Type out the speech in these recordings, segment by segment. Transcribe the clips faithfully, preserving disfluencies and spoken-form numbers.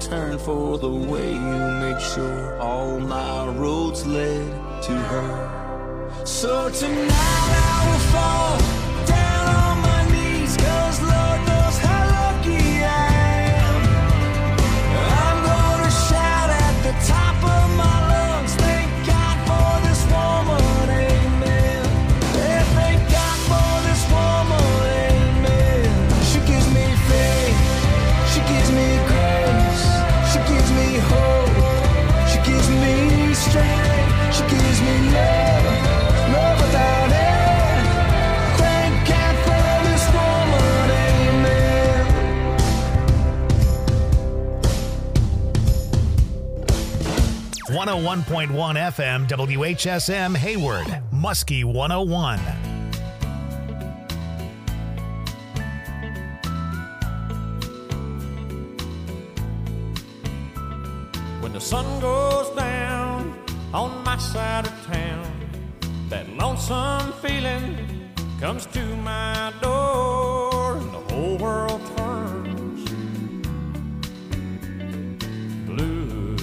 return for the way you made sure all my roads led to her. So tonight I will fall down on my knees, 'cause Lord knows how lucky I am. I'm gonna shout at the top of my lungs, thank God for this woman, amen. Yeah, thank God for this woman, amen. She gives me faith, she gives me grace, she gives me hope, she gives me strength, she gives me love, love without end. Thank God for this woman, amen. one oh one point one F M, W H S M, Hayward, Muskie one oh one. When the sun goes down on my side of town, that lonesome feeling comes to my door, and the whole world turns blue.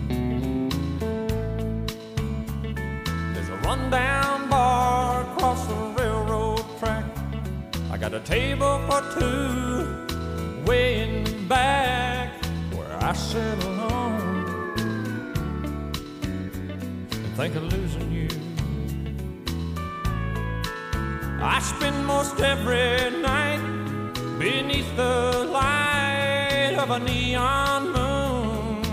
There's a rundown bar across the railroad track. I got a table for two way in the back where I sit alone and think of losing you. I spend most every night beneath the light of a neon moon.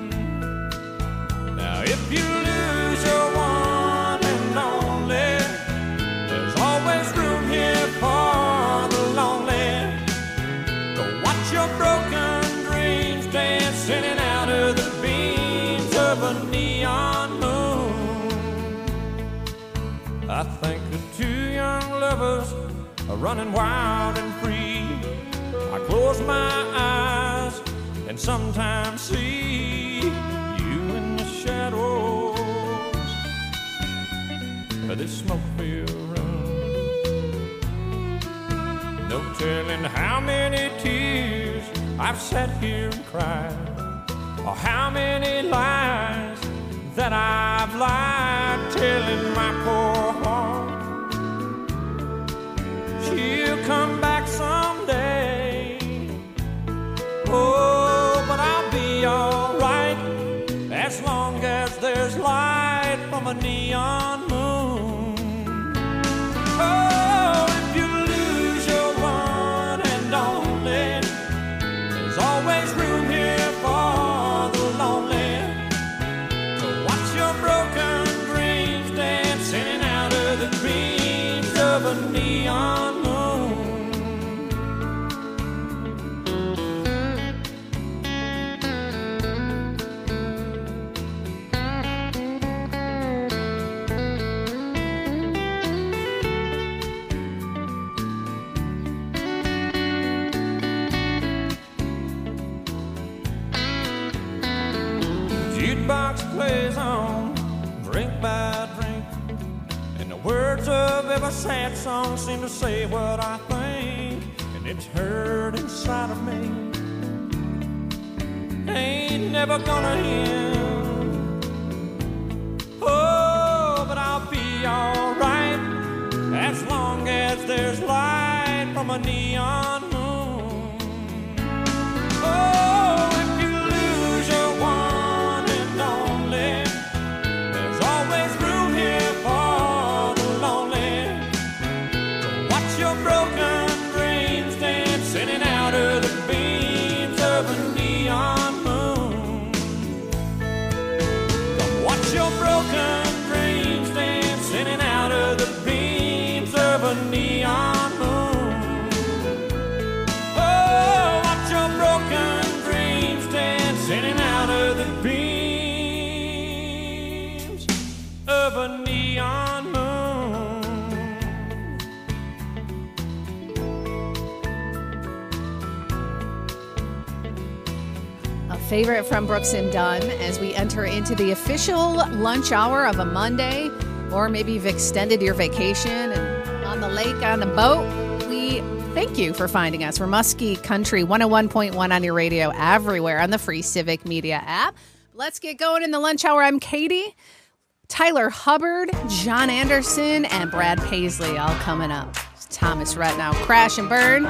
Now if you lose your one and only, there's always room here for the lonely. Go watch your broken dreams dancing in out of the beams of a neon moon. I think of two young lovers are running wild and free. I close my eyes and sometimes see you in the shadows of this smoke-filled room. No telling how many tears I've sat here and cried, or how many lies that I've lied, telling my poor heart she'll come back someday. Oh, but I'll be alright as long as there's light from a neon moon. Oh, if you lose your one and only, there's always room here for the lonely. To watch your broken dreams dancing out of the dreams of a neon moon. Jukebox plays on, drink by drink, and the words of every sad song seem to say what I think, and it's heard inside of me. Ain't never gonna end. Oh, but I'll be alright as long as there's light from a neon moon. Oh, if you lose your one and only, there's always room here for the lonely. To watch your broken dreams dancing in and out of the beams of a neon moon. Come watch your broken dreams dancing in and out of the beams of a neon moon. Oh, watch your broken dreams dancing in and out of the beams of a neon moon. A favorite from Brooks and Dunn as we enter into the official lunch hour of a Monday, or maybe you've extended your vacation and on the lake, on the boat. We Thank you for finding us. We're Muskie Country one oh one point one on your radio everywhere on the free Civic Media app. Let's get going in the lunch hour. I'm Katie, Tyler Hubbard, John Anderson, and Brad Paisley all coming up. It's Thomas Rhett now. Crash and Burn.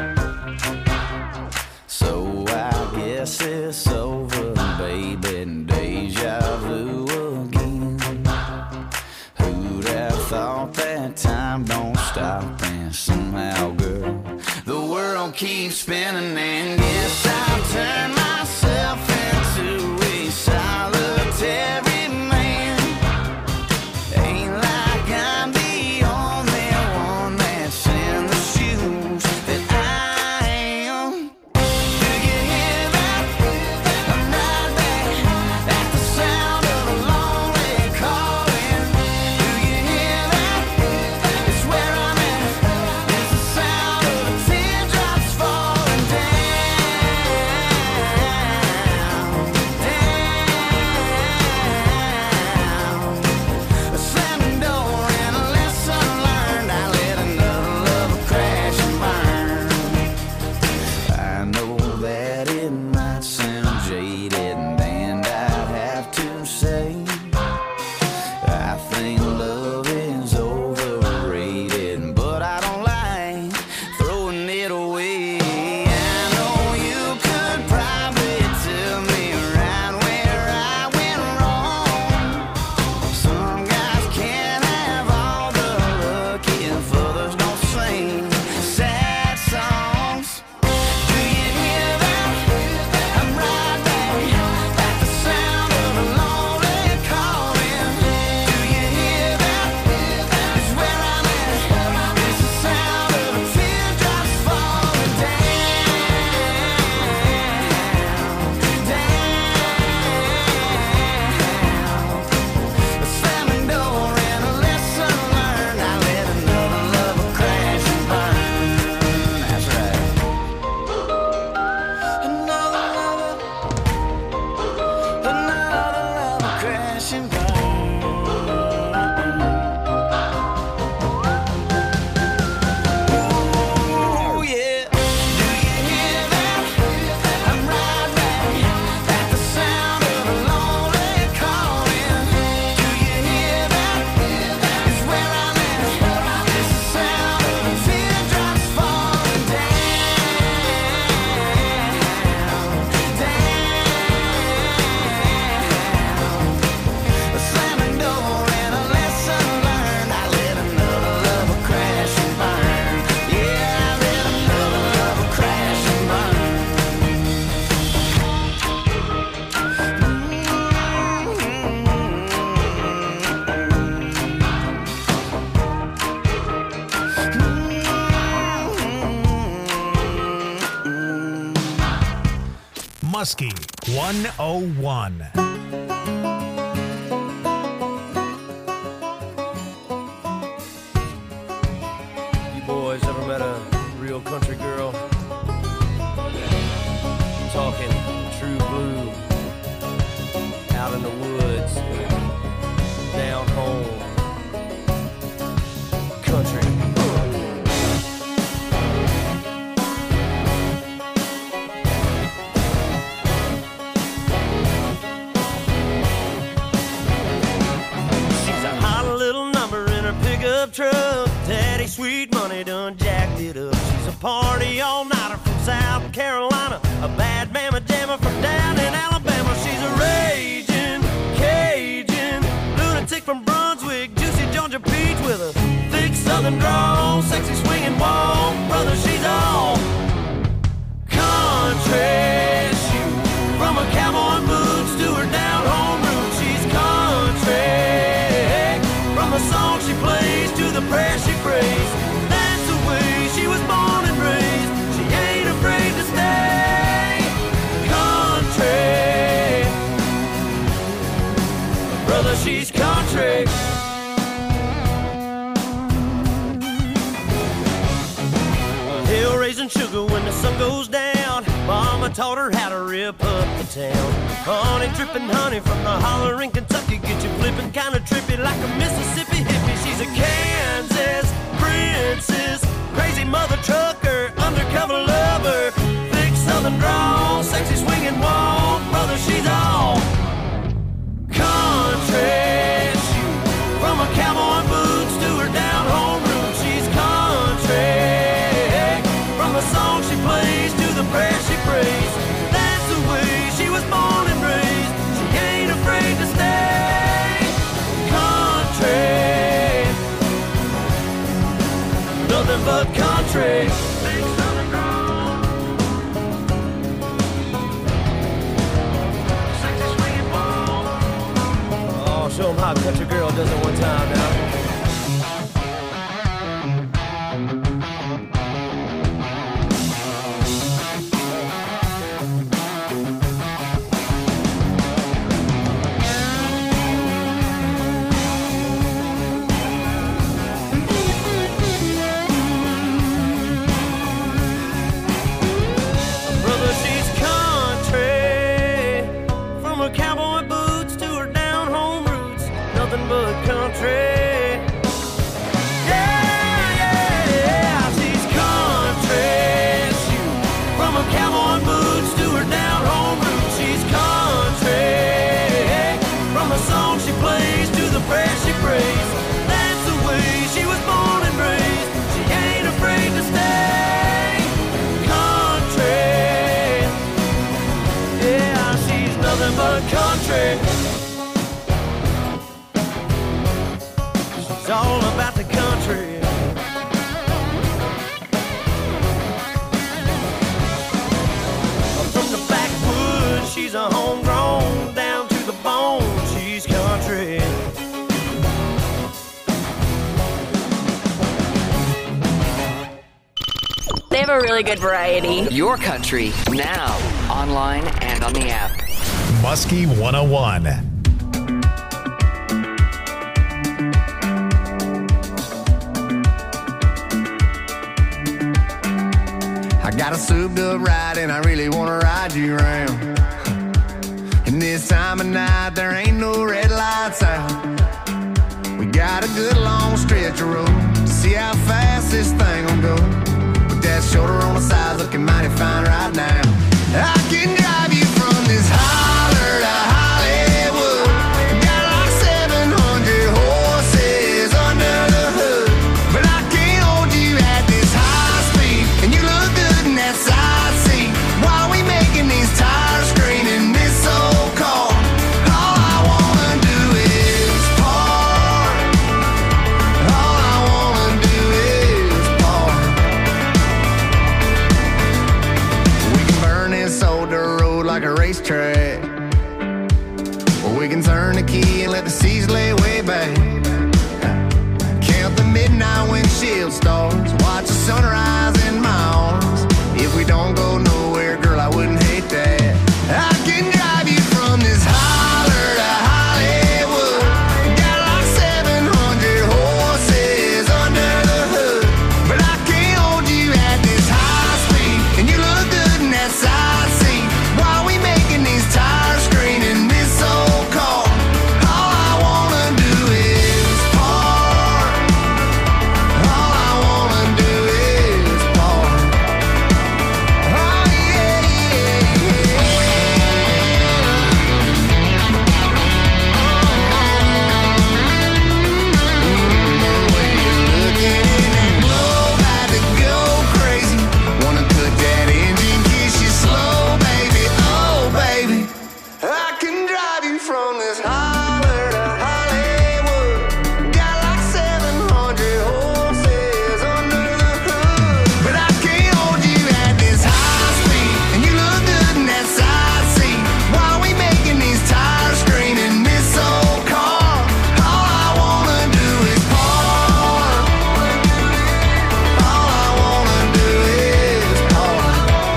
So I guess it's over, baby, deja vu again. Who'd have thought that time don't stop, and somehow, girl, the world keeps spinning, and guess I'll turn myself into a solitary man. Ain't like I'm the only one that's in the shoes that I am. Do you hear that? I'm right there at the sound of a lonely calling. Do you hear that? It's where I'm at. It's the sound of the teardrops falling down, down. A slamming door and a lesson learned. I let another lover crash and burn. I know that it might sound jaded, and I'd have to say I think love is overrated, but I don't like throwing it away. I know you could probably tell me right where I went wrong. Some guys can't have all the luck if others don't sing sad songs. Do you hear that? I'm right there at the sound of a lonely calling. Do you hear that? It's where I'm at. It's the sound of the teardrops falling down, down. A slamming door and a lesson learned. I let another lover crash and burn. That's right. Another lover, another lover crash and burn. Ooh, yeah. Do you hear that? I'm right there at the sound of a lonely calling. Do you hear that? It's where I'm at. It's the sound of the teardrops falling down, down. A slamming door and a lesson learned. I let another lover crash and burn. Yeah, I let another lover crash and burn. Muskie one oh one. You boys ever met a real country girl? Talking true blue, out in the woods, down home, country. She's a hot little number in her pickup truck. Daddy Sweet Money done jacked it up. She's a party all-nighter from South Carolina, a bad mamma jammer from down in Alabama. She's a raging Cajun lunatic from Brunswick, juicy Georgia peach with a thick southern drawl, sexy swinging walk. Brother, she's all country. Shoot, from her cowboy boots to her down home roots, she's country. From the song she plays to the prayer she prays, that's the way she was born and raised. She ain't afraid to stay country. Brother, she's country. Hill raising sugar when the sun goes down. Mama taught her how to rip up the town. Honey dripping honey from the holler in Kentucky, get you flipping kinda trippy like a Mississippi hippie. She's a Kansas princess, Crazy mother trucker, undercover lover, thick southern drawl, sexy swinging walk. Brother, she's all country. From her cowboy boots to her down home roots, she's country. From the song she plays to the prayer she prays, that's the way she was born and raised. She ain't afraid to stay country. Nothing but country. Oh, show 'em how a country girl does it one time now. Brother, she's country. From her cowboy boots to her down home roots, nothing but country. Yeah, yeah, yeah, she's country. From her cowboy boots to her down home roots, she's country. From the song she plays to the prayer she prays, that's the way she was born and raised. She ain't afraid to stay country. Yeah, she's nothing but country. She's all about the country. From the backwoods, she's a homegrown, down to the bone, she's country. They have a really good variety. Your country, now, online and on the app. Muskie one oh one. I got a souped up ride and I really wanna ride you around. And this time of night there ain't no red lights out. We got a good long stretch of road to see how fast this thing will go. With that shoulder on the side looking mighty fine right now. I can drive you from this holler to Hollywood. Got like seven hundred horses under the hood. But I can't hold you at this high speed. And you look good in that side seat. While we making these tires scream in this old car. All I wanna do is park. All I wanna do is park. We can burn this old dirt road like a racetrack. Or we can turn the key and let the seas lay way back. Count the midnight windshield stars. Watch the sunrise in my arms. If we don't go nowhere, girl, I wouldn't hate that. I can drive you from this holler to Hollywood. Got like seven hundred horses under the hood. But I can't hold you at this high speed. And you look good in that side seat. While we making these tires scream in this old car. All I wanna do is park. All I wanna do is park. Oh yeah, yeah, yeah. The way you're looking in that globe had to go crazy. Wanna cut that engine, kiss you slow, baby. Oh, baby. I can drive you from this holler to Hollywood. Got like seven hundred horses under the hood. But I can't hold you at this high speed. And you look good in that side seat. While we making these tires scream in this old car. All I wanna do is park. All I wanna do is park.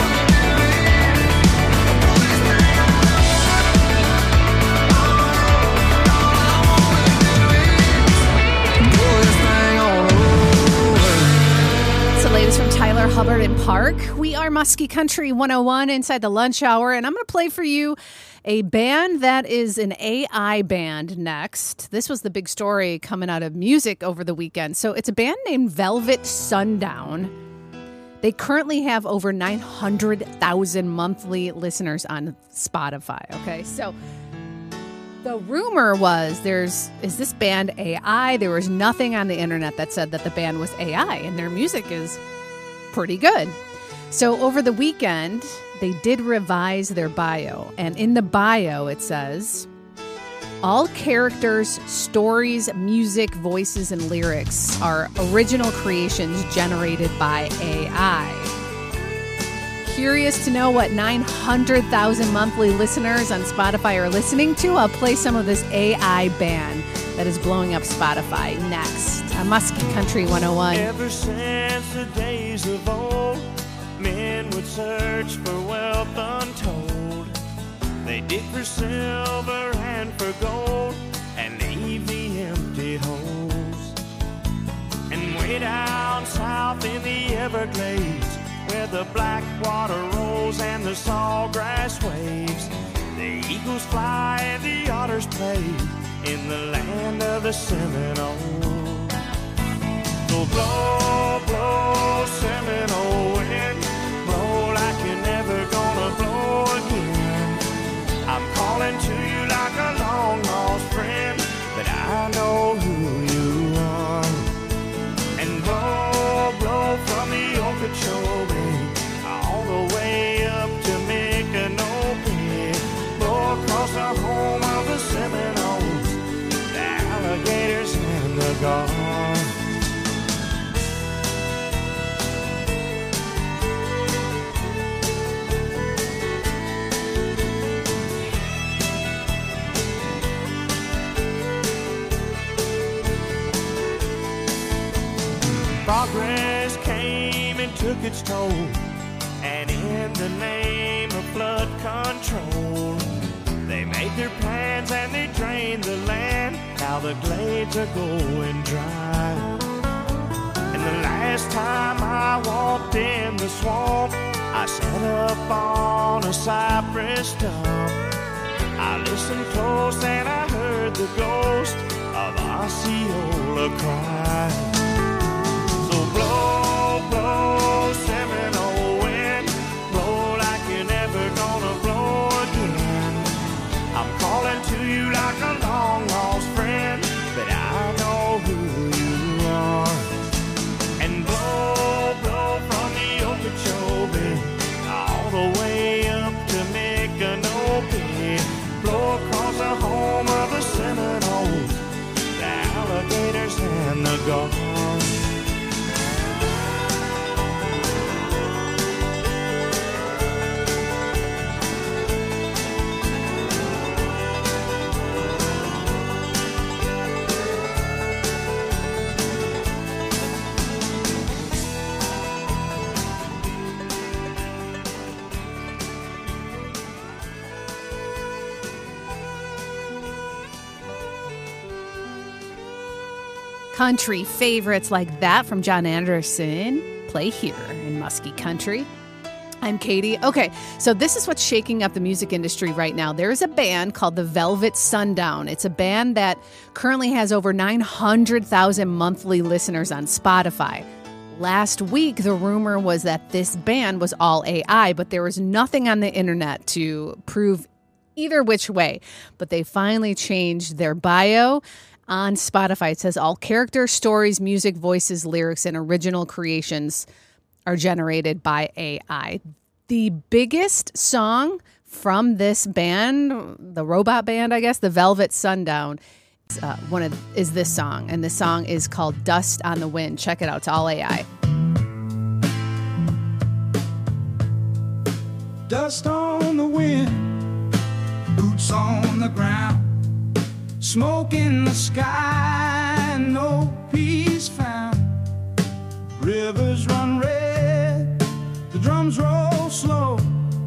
Pull this thing on over. It's the latest from Tyler Hubbard and Park. We are Muskie Country one oh one inside the lunch hour, and I'm going to play for you A band that is an A I band next. This was the big story coming out of music over the weekend. So it's a band named Velvet Sundown. They currently have over nine hundred thousand monthly listeners on Spotify. Okay, so the rumor was there's, is this band A I? There was nothing on the internet that said that the band was A I, and their music is pretty good. So over the weekend, they did revise their bio. And in the bio, it says, all characters, stories, music, voices, and lyrics are original creations generated by A I. Curious to know what nine hundred thousand monthly listeners on Spotify are listening to? I'll play some of this A I band that is blowing up Spotify next on Muskie Country one oh one. Ever since the days of old, men would search for wealth untold. They dig for silver and for gold and leave the empty holes. And way down south in the Everglades, where the black water rolls and the sawgrass waves, the eagles fly and the otters play in the land of the Seminole. So blow, blow, Seminole wind, blow like you're never gonna blow again. I'm calling to you like a long lost friend, but I know who you are. And blow, blow from the Okeechobee all the way up to Micanopy, blow across the home of the Seminoles, the alligators and the gulls. Progress came and took its toll, and in the name of flood control, they made their plans and they drained the land. Now the glades are going dry. And the last time I walked in the swamp, I sat up on a cypress stump. I listened close and I heard the ghost of Osceola cry. Blow, blow, Seminole wind, blow like you're never gonna blow again. I'm calling to you like a long lost friend, but I know who you are. And blow, blow from the Okeechobee all the way up to Micanopy, blow across the home of the Seminoles, the alligators and the gulls. Country favorites like that from John Anderson play here in Muskie Country. I'm Katie. Okay, so this is what's shaking up the music industry right now. There is a band called the Velvet Sundown. It's a band that currently has over nine hundred thousand monthly listeners on Spotify. Last week, the rumor was that this band was all A I, but there was nothing on the internet to prove either which way. But they finally changed their bio. On Spotify, it says all characters, stories, music, voices, lyrics, and original creations are generated by A I. The biggest song from this band, the robot band, I guess, the Velvet Sundown, is, uh, one of, is this song. And this song is called Dust on the Wind. Check it out. It's all A I. Dust on the wind, boots on the ground, smoke in the sky, no peace found. Rivers run red, the drums roll slow.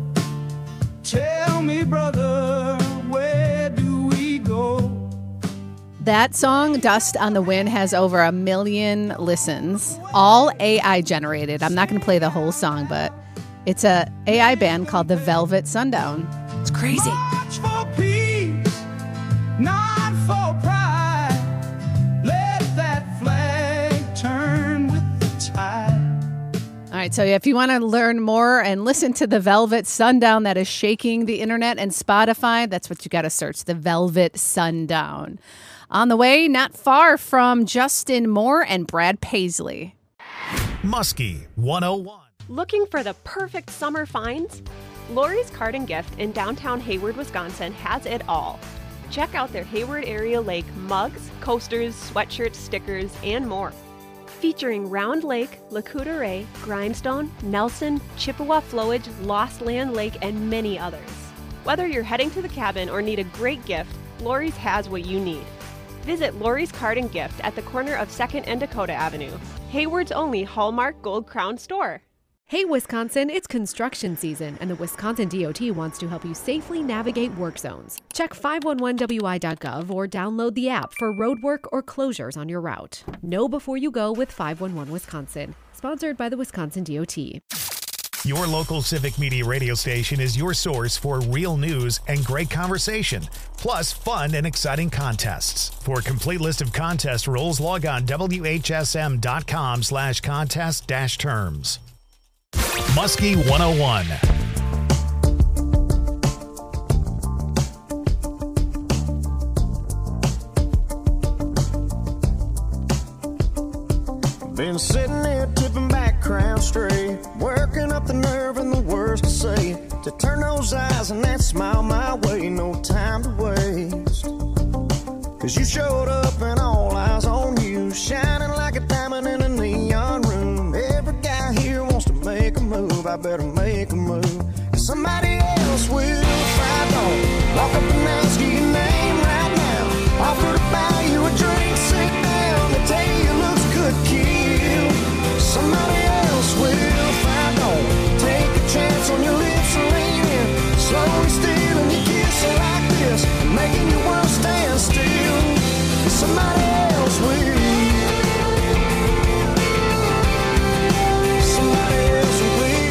Tell me, brother, where do we go? That song, Dust on the Wind, has over a million listens, all A I generated. I'm not going to play the whole song, but it's a A I band called the Velvet Sundown. It's crazy. March for right. So if you want to learn more and listen to the Velvet Sundown that is shaking the internet and Spotify, that's what you got to search, the Velvet Sundown. On the way, not far from Justin Moore and Brad Paisley. Muskie one oh one. Looking for the perfect summer finds? Lori's Card and Gift in downtown Hayward, Wisconsin has it all. Check out their Hayward Area Lake mugs, coasters, sweatshirts, stickers, and more. Featuring Round Lake, Lakuta Ray, Grindstone, Nelson, Chippewa Flowage, Lost Land Lake, and many others. Whether you're heading to the cabin or need a great gift, Lori's has what you need. Visit Lori's Card and Gift at the corner of second and Dakota Avenue, Hayward's only Hallmark Gold Crown store. Hey Wisconsin, it's construction season, and the Wisconsin D O T wants to help you safely navigate work zones. Check five one one W I dot gov or download the app for road work or closures on your route. Know before you go with five one one Wisconsin. Sponsored by the Wisconsin D O T. Your local Civic Media radio station is your source for real news and great conversation, plus fun and exciting contests. For a complete list of contest rules, log on W H S M dot com slash contest dash terms. Muskie one oh one. Been sitting there tipping back crown straight, working up the nerve and the words to say, to turn those eyes and that smile my way, no time to waste. Cause you showed up and all eyes on you, shining like a diamond in a neon room. Every guy here wants to make a move, I better make a move. Cause somebody else will if I don't. Walk up and ask you your name right now, offer to buy you a drink, sit down, they tell you it looks good, kill. Somebody else will if I don't. Take a chance on your lips and lean in, slowly stealing your kiss like this, making your world stand still. Somebody else will. Somebody else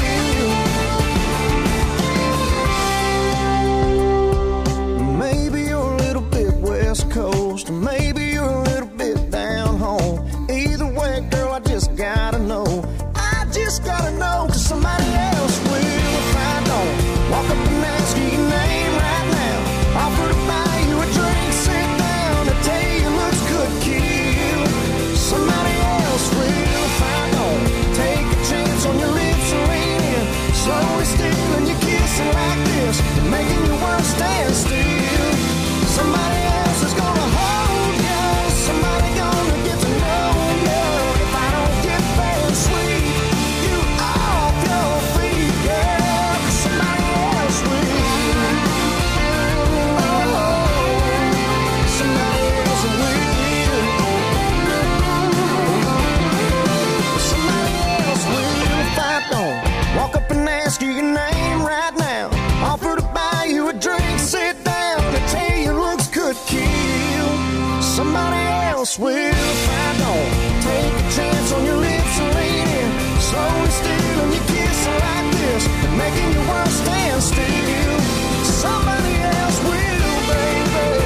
will. Maybe you're a little bit West Coast, maybe you're a little bit down home. Either way, girl, I just gotta know. I just gotta know, cause somebody else will if I don't. Walk up and ask you your name right now, offer to buy you a drink, sit down, and tell you it looks good, kill. Somebody else will if I don't. Take a chance on your lips and lean in, slowly stealing your kissing like this, making your world stand still. Somebody else is gonna hold you, somebody gonna get to know you. If I don't get there and sweep you off your feet, girl, cause somebody else will. Oh, somebody else will. Somebody else will if I don't. Walk up and ask you your name right now, offer to buy you a drink, sit down, and tell you looks good, kill. Somebody else will if I don't. Take a chance on your lips and lean in, slowly stealing your kiss like this, making your world stand still. Somebody else will, baby.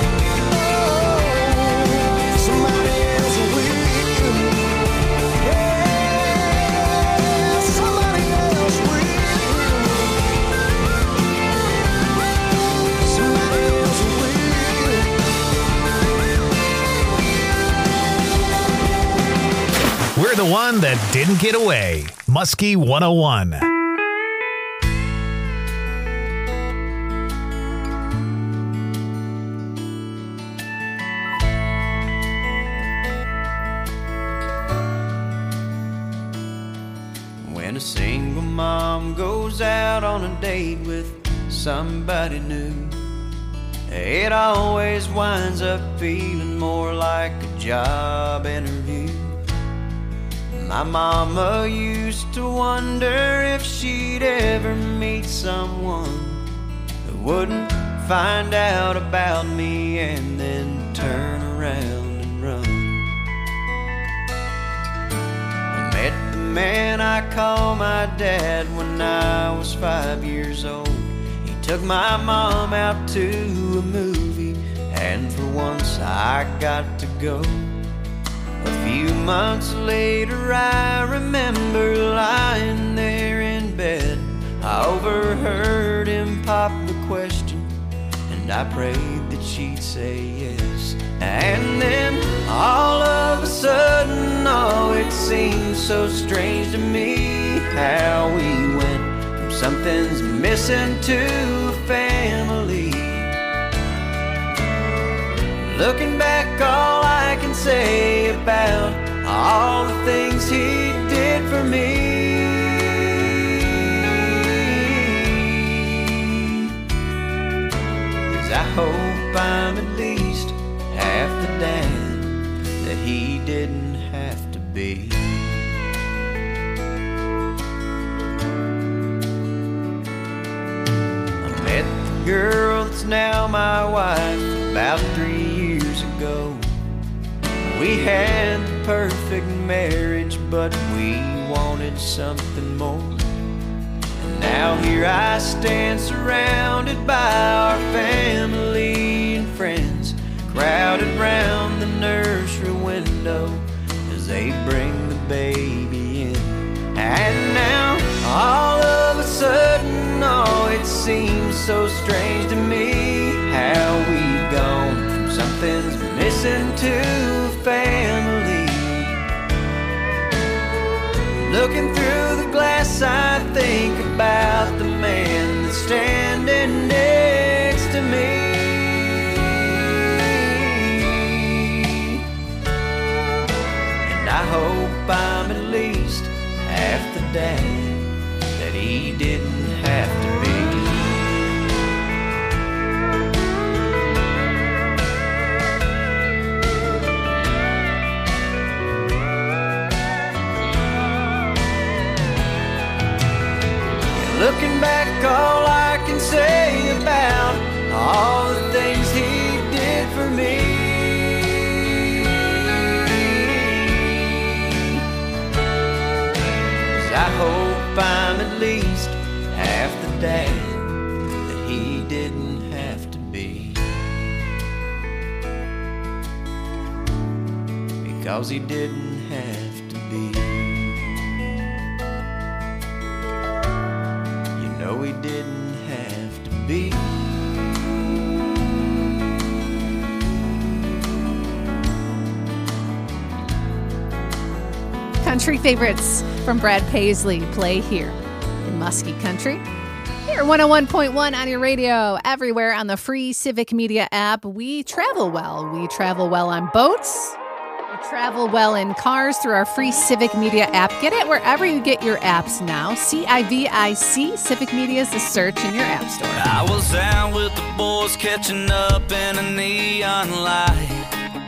Oh, somebody else will. Yeah, somebody else will. Somebody else will. We're the one that didn't get away. Muskie one oh one. When a single mom goes out on a date with somebody new, it always winds up feeling more like a job interview. My mama used to wonder if she'd ever meet someone who wouldn't find out about me and then turn around and run. I met the man I call my dad when I was five years old. He took my mom out to a movie, and for once I got to go. A few months later I remember lying there in bed. I overheard him pop the question, and I prayed that she'd say yes. And then all of a sudden, oh, it seemed so strange to me how we went from something's missing to a family. Looking back, all I can say about all the things he did for me is I hope I'm at least half the dad that he didn't have to be. I met the girl that's now my wife about three years ago. We had the perfect marriage, but we wanted something more. And now here I stand surrounded by our family and friends, crowded round the nursery window as they bring the baby in. And now all of a sudden, oh, it seems so strange to me how we've gone from something's missing to a family. Looking through the glass, I think about the man that's standing next to me. And I hope I'm at least half the dad that he didn't have to be. Looking back, all I can say about all the things he did for me is I hope I'm at least half the dad that he didn't have to be, because he didn't have to be. No, he didn't have to be. Country favorites from Brad Paisley play here in Muskie Country. Here, one oh one point one on your radio, everywhere on the free Civic Media app. We travel well. We travel well on boats. We travel well in cars through our free Civic Media app. Get it wherever you get your apps now. C I V I C. Civic Media is the search in your app store. I was out with the boys catching up in a neon light.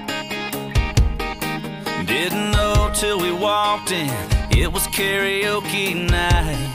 Didn't know till we walked in, it was karaoke night.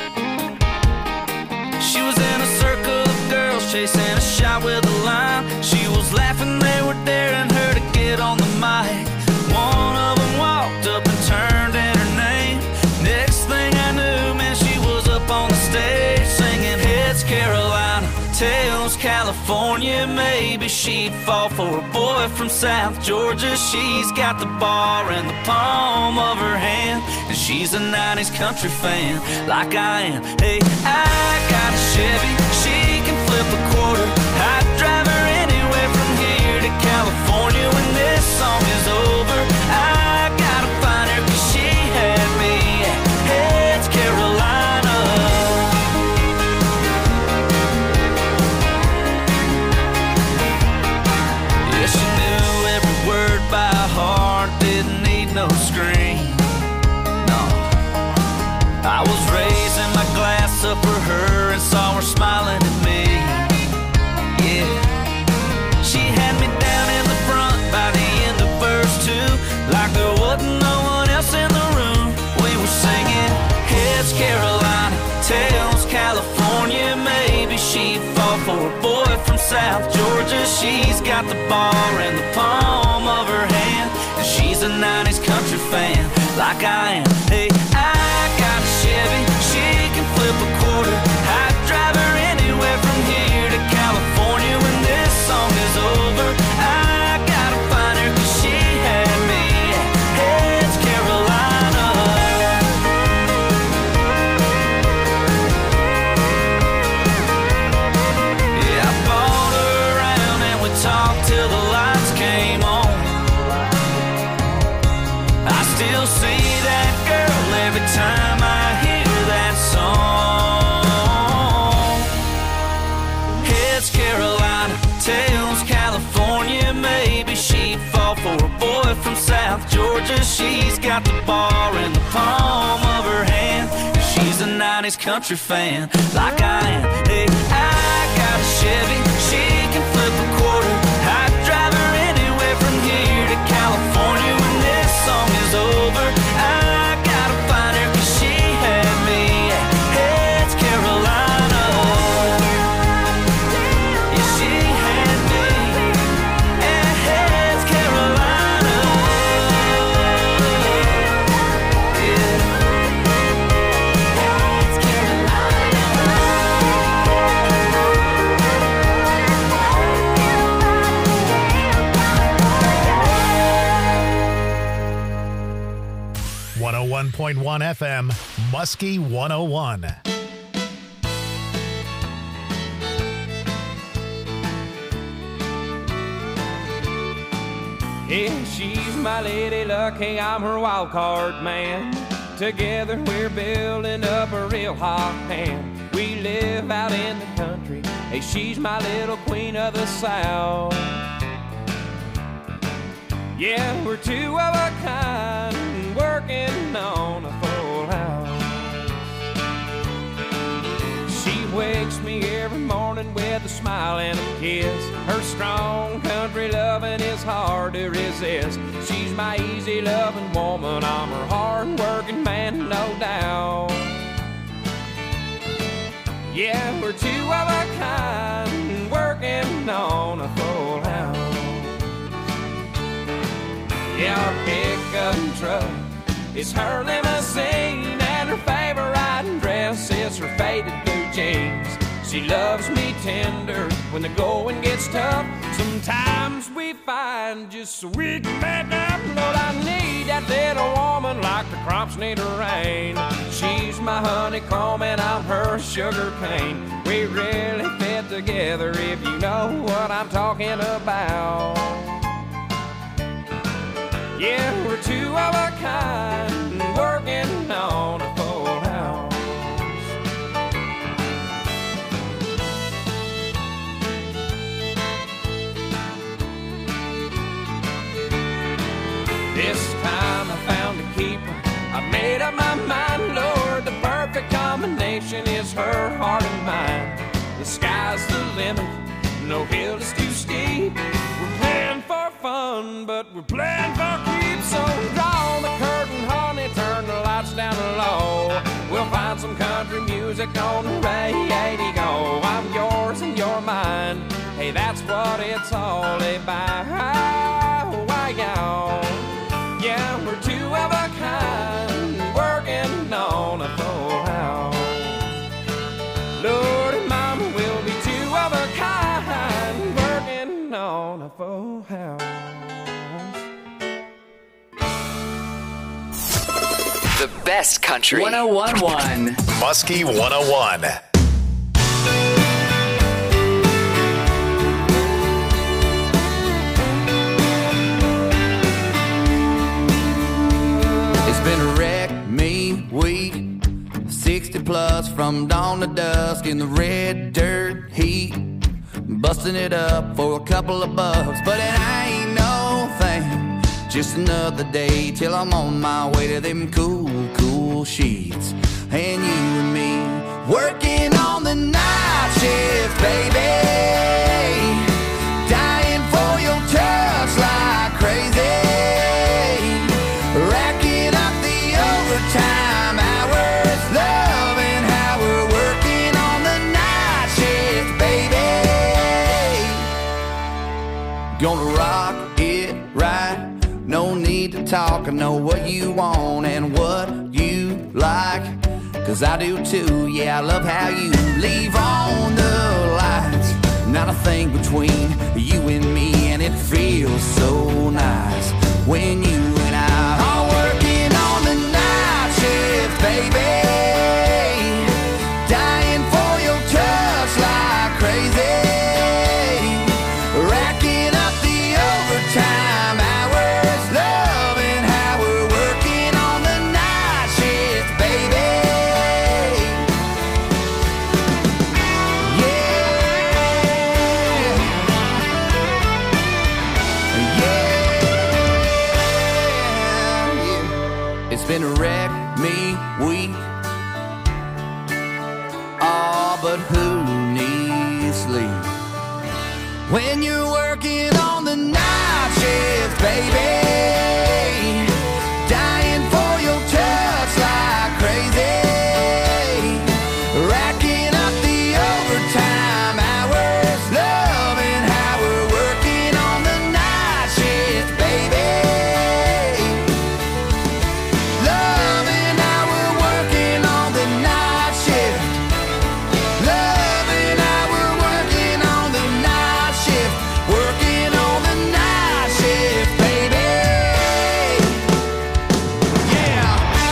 She was in a circle of girls chasing a shot with a line. She was laughing, they were daring her to get on the mic. One of them walked up and turned in her name. Next thing I knew, man, she was up on the stage singing Heads Carolina, Tails California. Maybe she'd fall for a boy from South Georgia. She's got the bar in the palm of her hand, and she's a nineties country fan like I am. Hey, I got a Chevy, she can flip a quarter. I'd drive her anywhere from here to California. When this song is over, I gotta find her, 'cause she had me at Heads Carolina. Yeah, she knew every word by heart, didn't need no screen. No, I was raising my glass up for her and saw her smiling at me. Yeah, she had me down in the front by the end of verse two, like there wasn't no one else in the room. We were singing Heads Carolina, Tails California. Maybe she'd fall for a boy from South Georgia. She's got the bar in the palm of her hand, and she's a nineties country fan like I am. Hey, I got a Chevy, she can flip a quarter. I'd drive her anywhere from here to California. When this song is over, I gotta find her, 'cause she had me at till the lights came on. I still see that girl every time I hear that song. Heads Carolina, tails California. Maybe she'd fall for a boy from South Georgia. She's got the bar in the palm of her hand. She's a nineties country fan, like I am. Hey, I got a Chevy, she can flip a quarter. I'd drive her anywhere from here to California. When this song is over, I gotta find her, cause she had me at Heads Carolina. Yeah, she had me at Heads Carolina. Yeah. one oh one point one F M, Muskie one oh one. Yeah, she's my lady luck, hey, I'm her wild card man. Together we're building up a real hot hand. We live out in the country, hey, she's my little queen of the South. Yeah, we're two of a kind, working on a full house. She wakes me every morning with a smile and a kiss. Her strong country loving is hard to resist. She's my easy loving woman, I'm her hard working man, no doubt. Yeah, we're two of a kind, working on a full house. Yeah, our pickup truck is her limousine, and her favorite riding dress is her faded blue jeans. She loves me tender when the going gets tough. Sometimes we find just so we can make up. Lord, I need that little woman like the crops need a rain. She's my honeycomb and I'm her sugar cane. We really fit together if you know what I'm talking about. Yeah, we're two of a kind, working on a full house. This time I found a keeper, I made up my mind, Lord, the perfect combination is her heart and mine. The sky's the limit, no hill is too steep. We're playing for fun, but we're playing for keeps. So draw the curtain, honey, turn the lights down low. We'll find some country music on the radio. I'm yours and you're mine. Hey, that's what it's all about. Why, y'all? Yeah, we're two of a kind, working on a full house. Lord and Mama will be two of a kind, working on a full house. The best country. one oh one point one. Muskie one oh one. It's been a wreck, me, week, sixty plus from dawn to dusk in the red dirt heat, busting it up for a couple of bucks, but it ain't no thing, just another day till I'm on my way to them cool, cool sheets, and you and me working on the night shift, baby, dying for your touch like crazy. Racking up the overtime hours, loving how we're working on the night shift, baby. Gonna rock it right, no need to talk, I know what you want and what you like, cause I do too, yeah, I love how you leave on the lights, not a thing between you and me, and it feels so nice when you and I are working on the night shift, baby. Dying for your touch like crazy. Racking up when you're working on the night shift, baby. Dying for your touch like crazy. Racking up the overtime hours. Loving how we're working on the night shift, baby. Loving how we're working on the night shift. Loving how we're working on the night shift. Working on the night shift, baby. Yeah.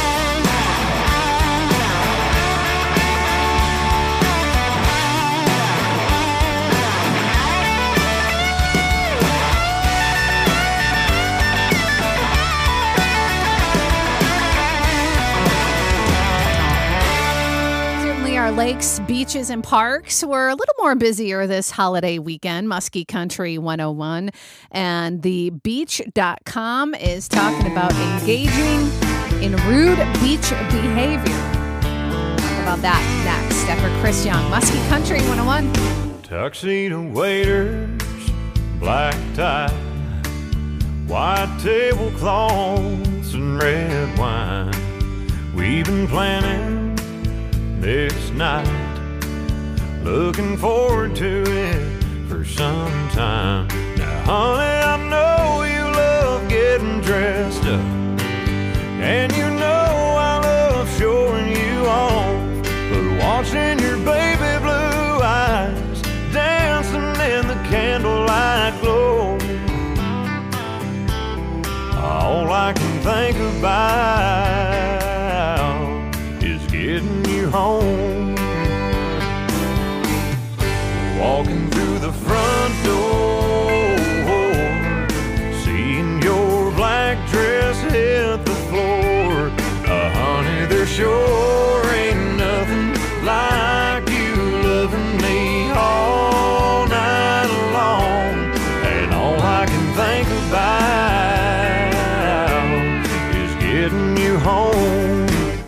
Certainly, our lakes, beaches, and parks were a little more busier this holiday weekend. Muskie Country one oh one and the beach dot com is talking about engaging in rude beach behavior. What about that next after Chris Young? Muskie Country one oh one. Tuxedo waiters, black tie, white tablecloths and red wine. We've been planning this night, looking forward to it for some time. Now, honey, I know you love getting dressed up, and you know I love showing you off, but watching your baby blue eyes dancing in the candlelight glow, all I can think about is getting you home. Walking through the front door, seeing your black dress hit the floor. Uh, honey, there sure ain't nothing like you loving me all night long. And all I can think about is getting you home.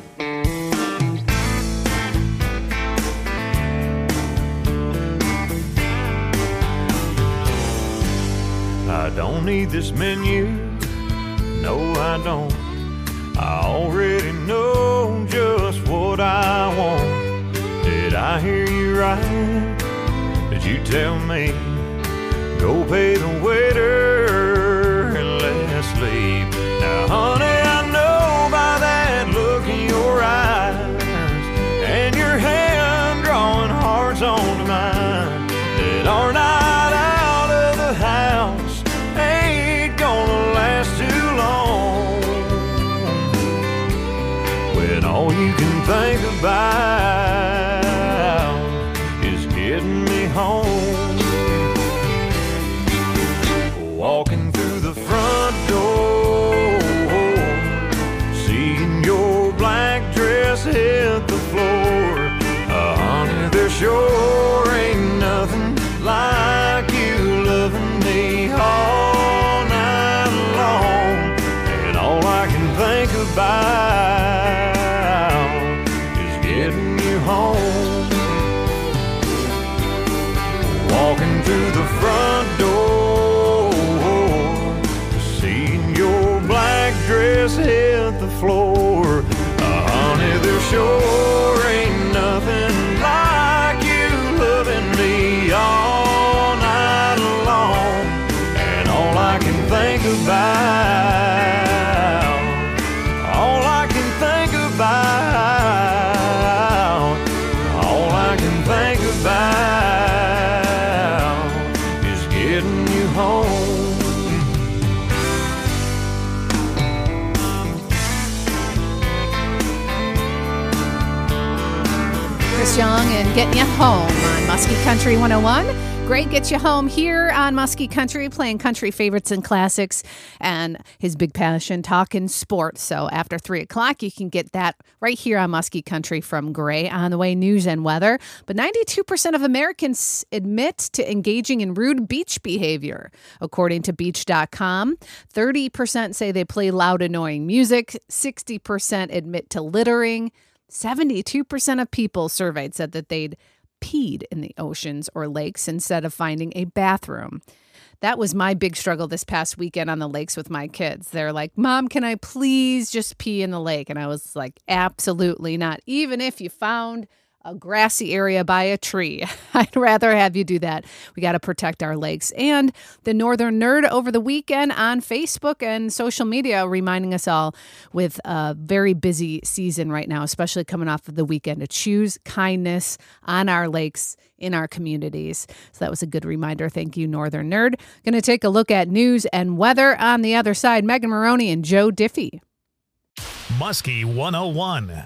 I don't need this menu, no I don't. I already know just what I want. Did I hear you right? Did you tell me, go pay the waiter and let's leave? Now honey, I know by that look in your eyes and your hand drawing hearts onto mine, that our night out of the house ain't gonna last too long, when all you can think about is getting me home. Walking through the front door, seeing your black dress hit the floor. Uh, honey, there sure ain't nothing like you loving me all night long. And all I can think about is getting you home. Walking through the front door, seeing your black dress hit the floor. Uh, honey, there sure ain't nothing like you loving me all night long. And all I can think about, all I can think about, all I can think about is getting you home. Chris Young and Getting You Home on Muskie Country one oh one. Great gets you home here on Muskie Country, playing country favorites and classics, and his big passion, talking sports. So after three o'clock, you can get that right here on Muskie Country from Gray. On the way, news and weather. But ninety-two percent of Americans admit to engaging in rude beach behavior, according to beach dot com. thirty percent say they play loud, annoying music. sixty percent admit to littering. seventy-two percent of people surveyed said that they'd peed in the oceans or lakes instead of finding a bathroom. That was my big struggle this past weekend on the lakes with my kids. They're like, Mom, can I please just pee in the lake? And I was like, absolutely not. Even if you found a grassy area by a tree, I'd rather have you do that. We got to protect our lakes. And the Northern Nerd over the weekend on Facebook and social media reminding us all with a very busy season right now, especially coming off of the weekend, to choose kindness on our lakes in our communities. So that was a good reminder. Thank you, Northern Nerd. Going to take a look at news and weather on the other side. Megan Maroney and Joe Diffie. Muskie one oh one.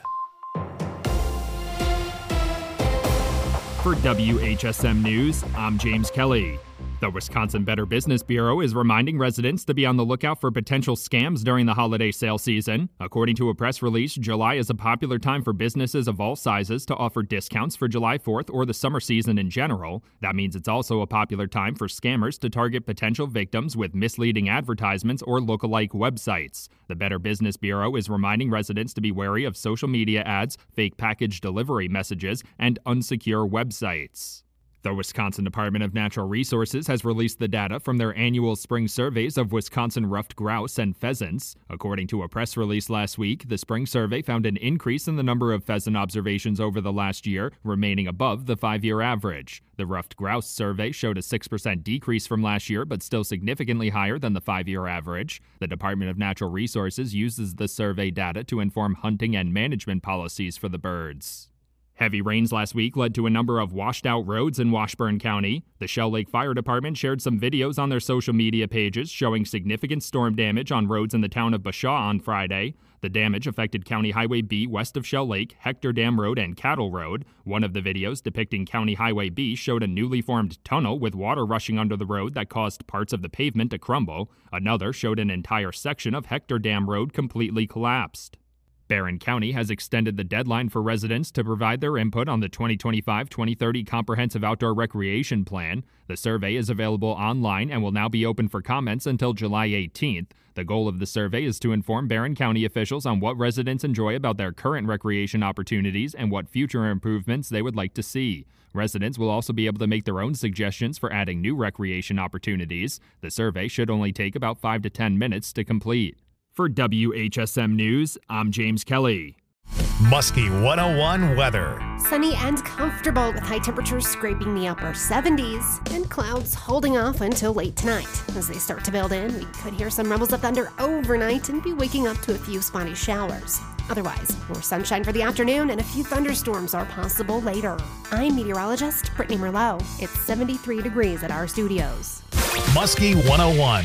For W H S M News, I'm James Kelly. The Wisconsin Better Business Bureau is reminding residents to be on the lookout for potential scams during the holiday sale season. According to a press release, July is a popular time for businesses of all sizes to offer discounts for July fourth or the summer season in general. That means it's also a popular time for scammers to target potential victims with misleading advertisements or lookalike websites. The Better Business Bureau is reminding residents to be wary of social media ads, fake package delivery messages, and unsecure websites. The Wisconsin Department of Natural Resources has released the data from their annual spring surveys of Wisconsin ruffed grouse and pheasants. According to a press release last week, the spring survey found an increase in the number of pheasant observations over the last year, remaining above the five-year average. The ruffed grouse survey showed a six percent decrease from last year, but still significantly higher than the five-year average. The Department of Natural Resources uses the survey data to inform hunting and management policies for the birds. Heavy rains last week led to a number of washed-out roads in Washburn County. The Shell Lake Fire Department shared some videos on their social media pages showing significant storm damage on roads in the town of Bashaw on Friday. The damage affected County Highway B west of Shell Lake, Hector Dam Road, and Cattle Road. One of the videos depicting County Highway B showed a newly formed tunnel with water rushing under the road that caused parts of the pavement to crumble. Another showed an entire section of Hector Dam Road completely collapsed. Barron County has extended the deadline for residents to provide their input on the twenty twenty-five twenty thirty Comprehensive Outdoor Recreation Plan. The survey is available online and will now be open for comments until July eighteenth. The goal of the survey is to inform Barron County officials on what residents enjoy about their current recreation opportunities and what future improvements they would like to see. Residents will also be able to make their own suggestions for adding new recreation opportunities. The survey should only take about five to ten minutes to complete. For W H S M News, I'm James Kelly. Muskie one oh one weather. Sunny and comfortable with high temperatures scraping the upper seventies and clouds holding off until late tonight. As they start to build in, we could hear some rumbles of thunder overnight and be waking up to a few spotty showers. Otherwise, more sunshine for the afternoon and a few thunderstorms are possible later. I'm meteorologist Brittany Merlot. It's seventy-three degrees at our studios. Muskie one oh one.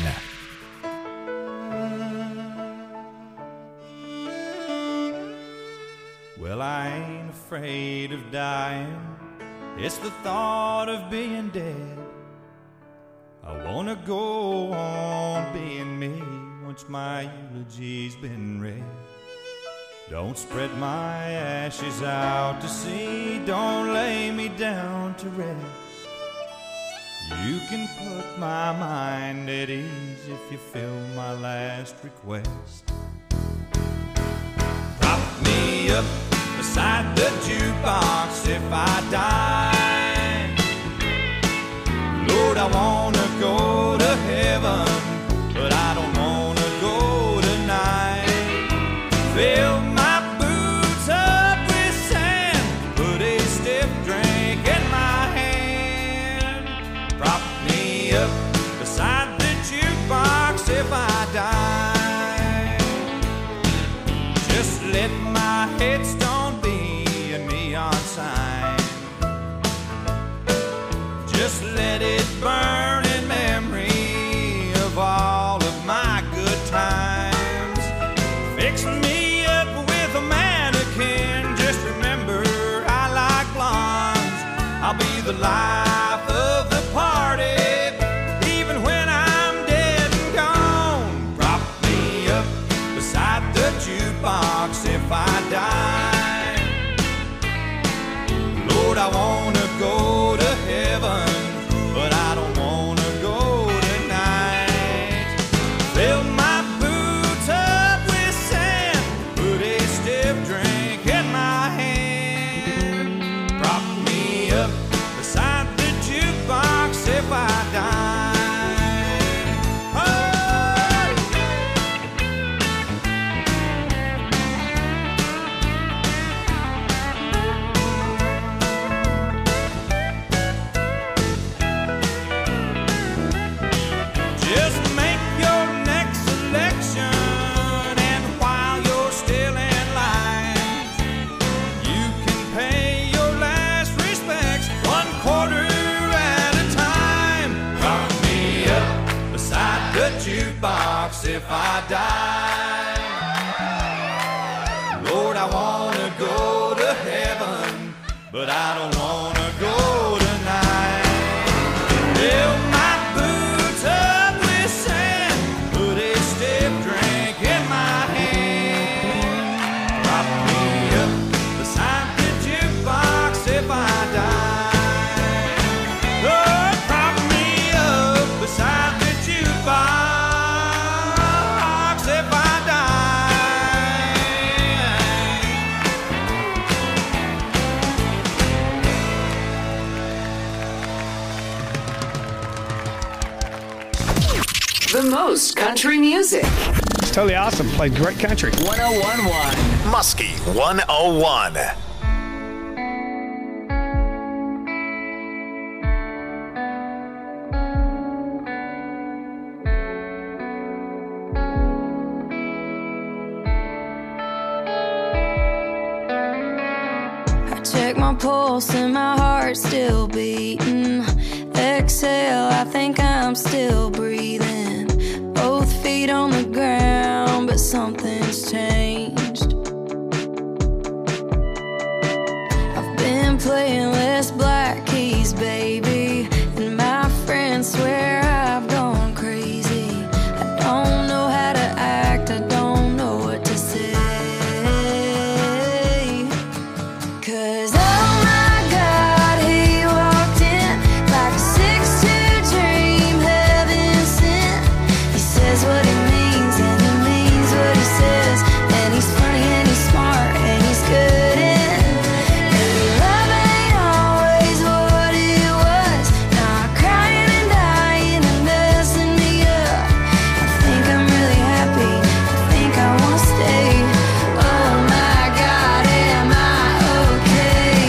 Well, I ain't afraid of dying. It's the thought of being dead. I wanna go on being me once my eulogy's been read. Don't spread my ashes out to sea. Don't lay me down to rest. You can put my mind at ease if you fill my last request. Prop me up beside the jukebox if I die. Lord, I wanna go to heaven, but I don't wanna go tonight. Fill my boots up with sand, put a stiff drink in my hand. Prop me up beside the jukebox if I die. Just let my headstone sign. Just let it burn in memory of all of my good times. Fix me up with a mannequin. Just remember I like blondes. I'll be the life of the party, even when I'm dead and gone. Prop me up beside the jukebox if I die. Lord, I wanna go to heaven, but I don't wanna go tonight. Fill my boots up with sand, put a stiff drink in my hand. Prop me up Just make your next selection, and while you're still in line, you can pay your last respects one quarter at a time. Prop me up beside the jukebox if I die. Lord, I wanna go to heaven, but I don't wanna go tonight. Fill my boots up with sand, put a stiff drink in my hand. Prop me up beside the jukebox if I die. Oh, prop me up beside the jukebox if I The most country music. It's totally awesome. Played great country. one oh one point one. Muskie one oh one. I check my pulse and my heart's still beating. Exhale, I think I'm still breathing. Both feet on the ground, but something's changed. I've been playing less black keys, baby, and my friends swear I've gone crazy. I don't know how to act, I don't know what to say. 'Cause oh my God, he walked in like a six two dream, heaven sent. He says what he means and he means what he says, and he's funny and he's smart and he's good in. Maybe love ain't always what it was. Now I'm crying and dying and messing me up. I think I'm really happy, I think I wanna stay. Oh my God, am I okay?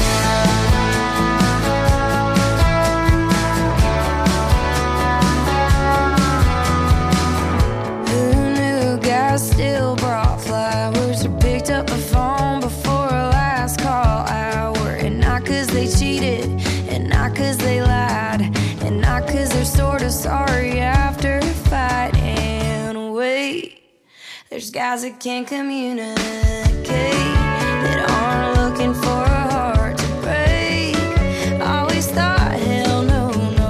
Who knew guys still brought flowers or picked up a phone before a last call hour? And not 'cause they cheated, and not 'cause they lied, and not 'cause they're sorta sorry after a fight. And wait, there's guys that can't communicate, that aren't looking for a heart to break. Always thought, hell no, no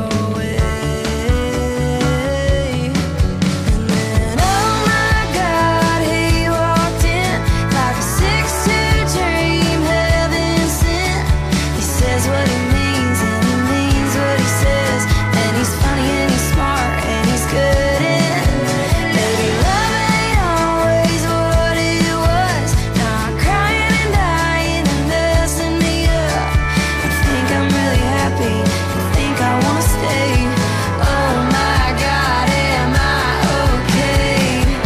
way. And then, oh my God, he walked in like a six two dream, heaven sent. He says what he means and he means what he says, and he's funny and he's smart and he's good in. Maybe love ain't always what it was. Now I'm crying and dying and messing me up. I think I'm really happy, I think I wanna stay. Oh my God, am I okay?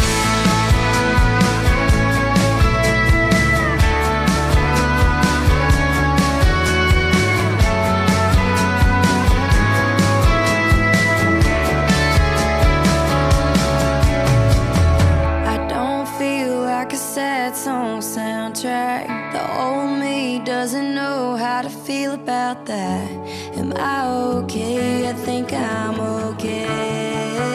I don't feel like a sad song soundtrack. The old me doesn't know how to feel about that. Am I okay? I think I'm okay.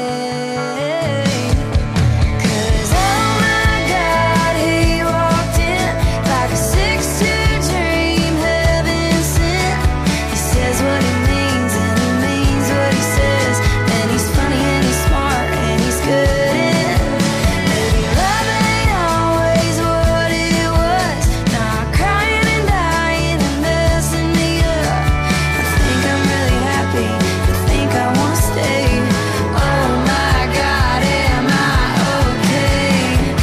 'Cause oh my God, he walked in like a six two dream, heaven sent. He says what he means and he means what he says, and he's funny and he's smart and he's good in. Maybe love ain't always what it was. Now I'm crying and dying and messing me up. I think I'm really happy, I think I wanna stay. Oh my God, am I okay?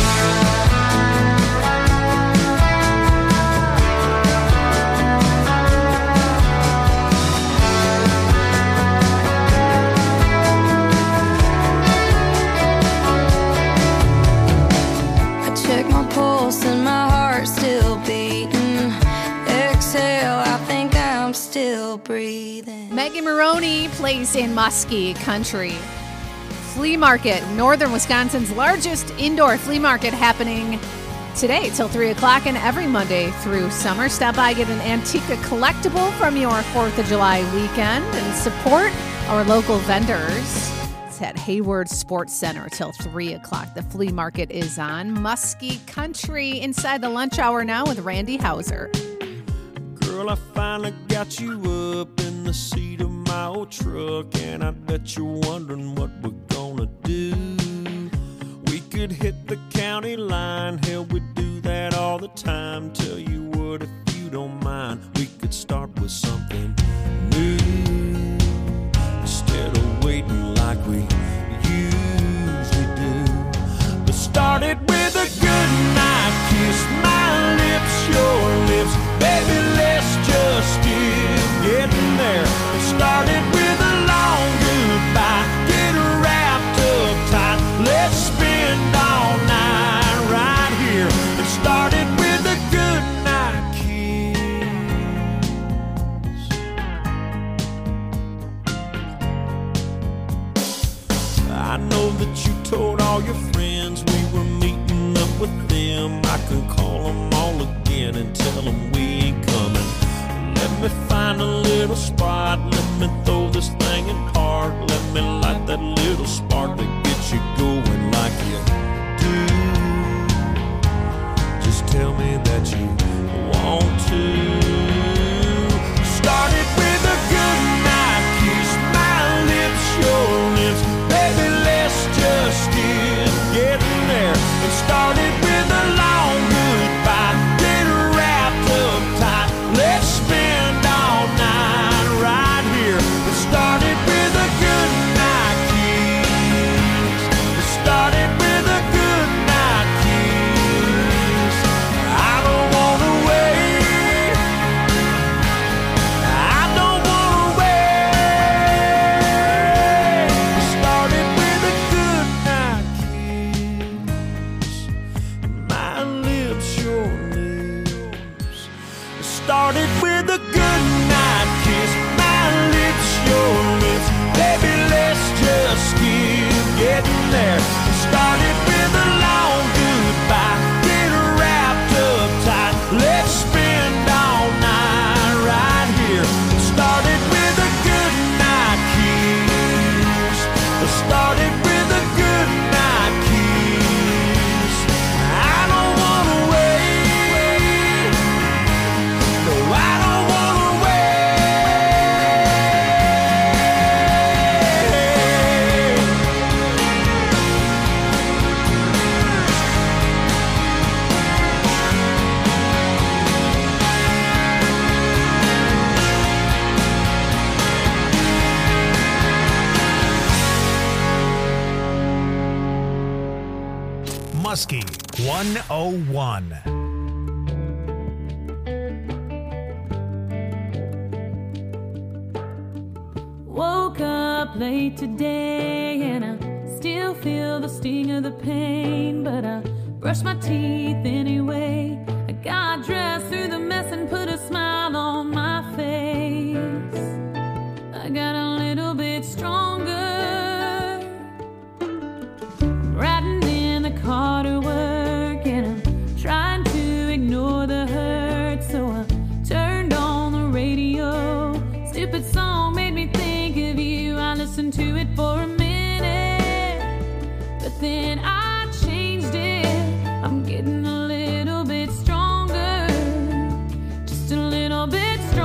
I check my pulse and my heart's still beating. Exhale, I think I'm still breathing. Megan Maroney plays in Muskie Country. Flea Market, northern Wisconsin's largest indoor flea market, happening today till three o'clock and every Monday through summer. Stop by, get an Antica collectible from your fourth of July weekend, and support our local vendors. It's at Hayward Sports Center till three o'clock. The flea market is on. Muskie Country inside the lunch hour now with Randy Hauser. Girl, I finally got you up in the seat of my old truck, and I bet you're wondering what we're gonna do. We could hit the county line, hell, we do that all the time. Tell you what, if you don't mind, we could start with something new, instead of waiting like we usually do. Let's start it with a good night kiss, my lips, your lips, baby, let's just get getting there. Let's start it with a long goodbye, get wrapped up tight, let's spend all night right here. Let's start it with a good night kiss. I know that you told all your friends we were meeting up with them. I can call them all again and tell them we ain't coming. Let me find a little spot, let me throw this thing in park, let me light that little spark that gets you going like you do. Just tell me that you want to. Start it with a good night kiss, my lips, your lips, baby, let's just get getting there. And start it with a long goodbye, get wrapped up tight, let's spend all night right here. Let's start it with a good night kiss. Let's start it with a good night kiss. I don't wanna wait, I don't wanna wait. Let's start it with a good night kiss, my lips, your lips. Let's start it with a good night kiss, my lips, your lips, baby, let's just keep getting there. Start it with a long goodbye, get wrapped up tight, let's spend all night right here. Start it with a good night kiss. Let's start it with a good night kiss. I don't wanna wait, no, I don't wanna wait. Muskie one oh one. Woke up late today and I still feel the sting of the pain, but I brushed my teeth anyway. I got dressed through the mess and put a smile on my face. I got a little bit stronger, riding in the car to work, and I'm trying to ignore the hurt, so I turned on the radio. Stupid song made me think of you. I listened to it for a minute, but then I changed it. I'm getting a little bit stronger, just a little bit stronger.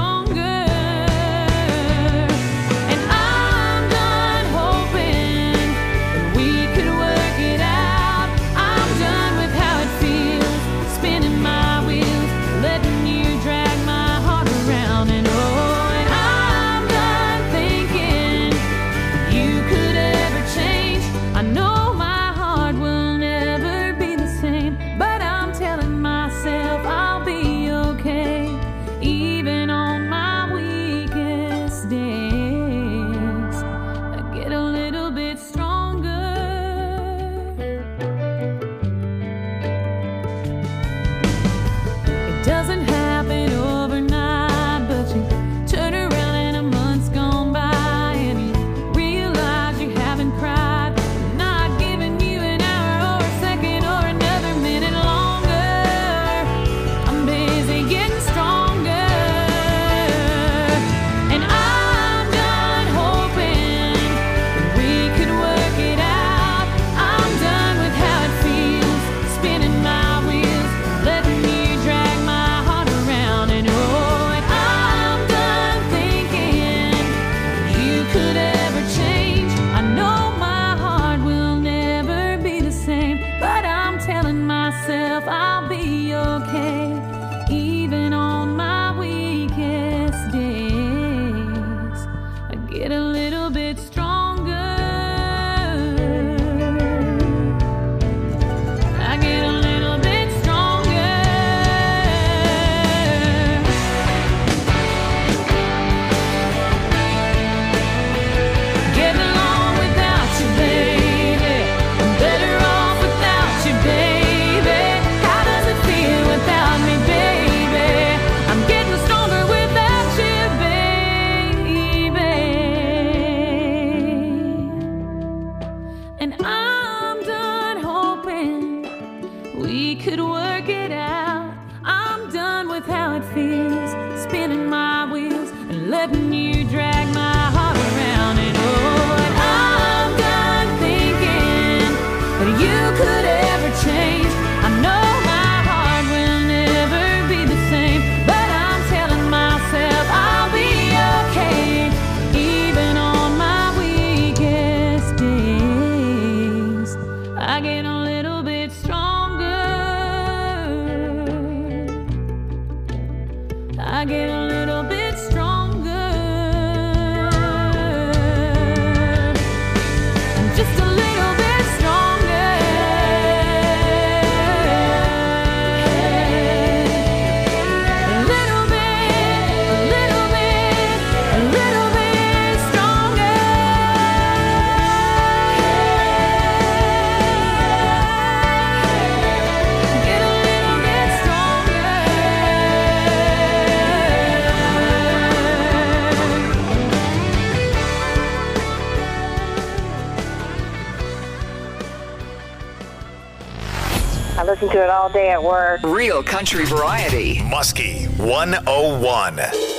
And I'm done hoping we could work it out. I'm done with how it feels, spinning my wheels and letting you drag my heart around. And oh, and I'm done thinking that you could ever change. I know my heart will never be the same, but I'm telling myself I'll be okay, even on my weakest days. I get a little bit stronger. I get a little bit stronger. Just a little bit stronger. A little bit, a little bit, a little bit stronger. Get a little bit stronger. I listen to it all day at work. Real country variety. Muskie one oh one.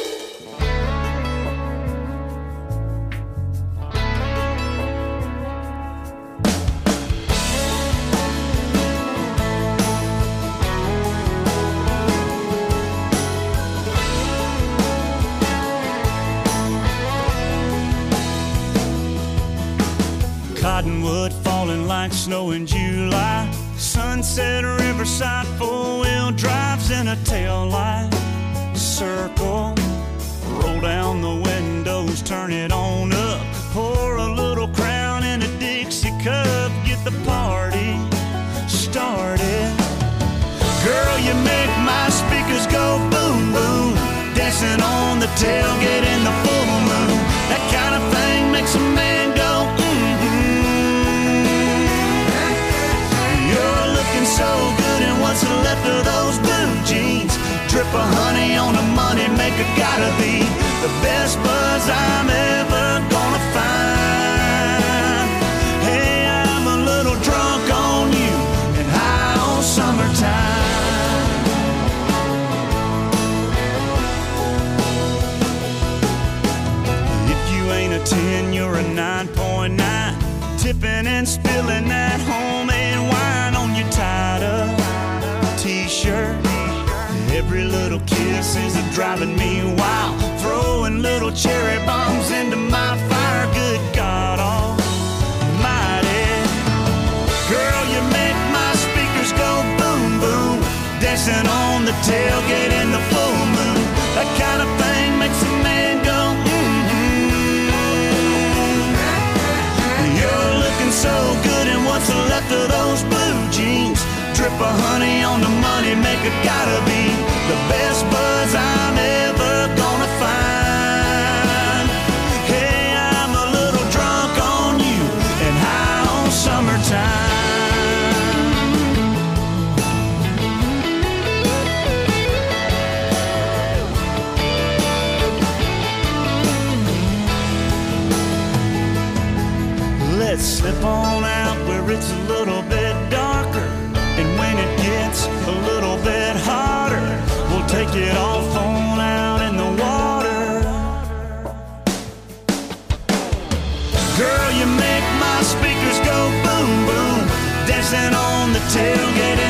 Cottonwood falling like snow in July. Sunset Riverside, four-wheel drives in a tail light. Circle, roll down the windows, turn it on up. Pour a little Crown in a Dixie cup, get the party started. Girl, you make my speakers go boom, boom. Dancing on the tailgate in the full moon. That kind of thing makes a man go mm-hmm. You're looking so good in what's left of those blue jeans. Drip of honey on a money maker, gotta be the best buzz I'm ever gonna find. Hey, I'm a little drunk on you and high on summertime. If you ain't a ten, you're a nine point nine. Tipping and spilling that homemade wine on your tied-up t-shirt. Every little kiss is a driving me wild. Throwing little cherry bombs into my fire. Good God almighty. Girl, you make my speakers go boom, boom. Dancing on the tailgate in the full moon. That kind of thing makes a man go mm-hmm. You're looking so good in what's left of those blue jeans. Drip of honey on the money maker, gotta be the best buzz I'm ever gonna find. Hey, I'm a little drunk on you and high on summertime. Let's slip on out where it's a little bit darker. And when it gets a little bit hotter, we'll take it off on out in the water. Girl, you make my speakers go boom, boom. Dancing on the tailgate